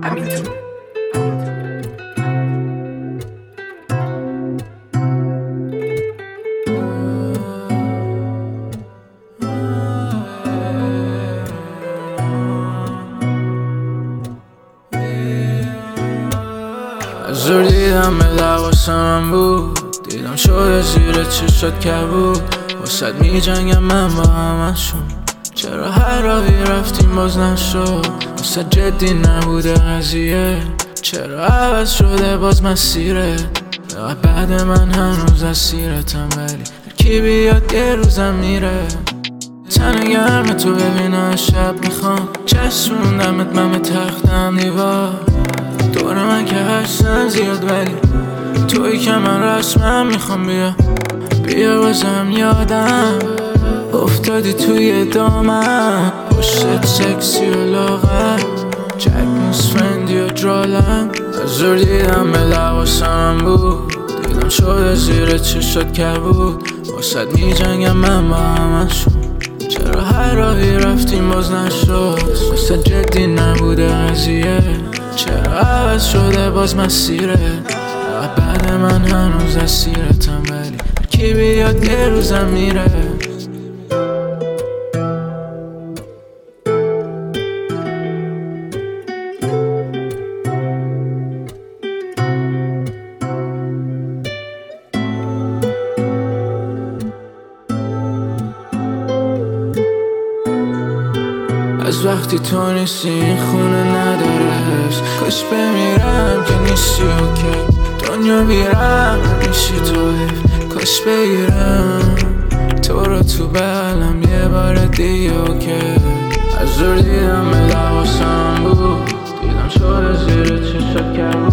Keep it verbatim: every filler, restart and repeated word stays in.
همینطور. از دور دیدم به لباسم بود، دیدم شده زیر چشات کبود. واسد می جنگم من با همشون، چرا هر راهی رفتیم باز نشد. واسد جدی نبوده قضیه، چرا عوض شده باز مسیره. بعد من هنوز اسیرتم، ولی کی بیاد یه روزم میره. تن گرم تو ببینم شب میخوام، چسبوندمت من به تختم دیوار. دور من که هستن زیاد، ولی توی که من رسمم میخوام. بیا بیا بازم یادم افتادی توی دامم، پشتت سکسی و لاغر، جکموس فرندی و درالم. از دور دیدم به لباسم بود، دیدم شده زیر چشات کبود. واسد می جنگم من با همشون، چرا هر راهی رفتیم باز نشد. واسد جدی نبوده قضیه، چرا عوض شده باز مسیره. بعد من هنوز اسیرتم، ولی کی بیاد یه روزم میره. از وقتی تو نیستی این خونه نداره حس، کاش بمیرم که نیستی اوکی. دنیا بیرم میشی تو حیف، کاش بگیرم تو رو تو بغلم یه بار دیگه اوکی. از دور دیدم به لباسم بود، دیدم شده زیر چشات کبود.